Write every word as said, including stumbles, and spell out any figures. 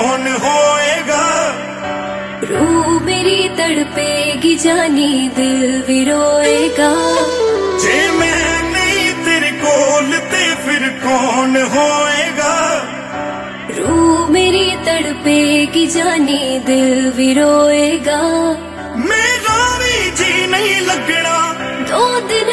कौन होएगा। रूह मेरी तड़पेगी जानी दिल भी रोएगा। जे मैं नहीं तेरे कोल ते फिर कौन होएगा। रूह मेरी तड़पेगी जानी दिल भी रोएगा। मेरे